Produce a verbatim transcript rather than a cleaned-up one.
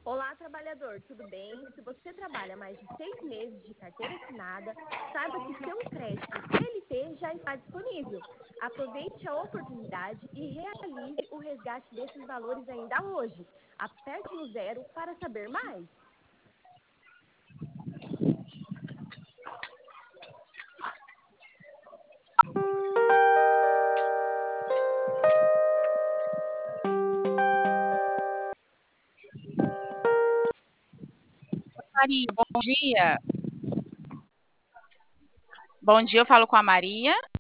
Olá, trabalhador, tudo bem? Se você trabalha mais de seis meses de carteira assinada, saiba que seu crédito C L T já está disponível. Aproveite a oportunidade e realize o resgate desses valores ainda hoje. Aperte no zero para saber mais. Maria, bom dia. Bom dia, eu falo com a Maria.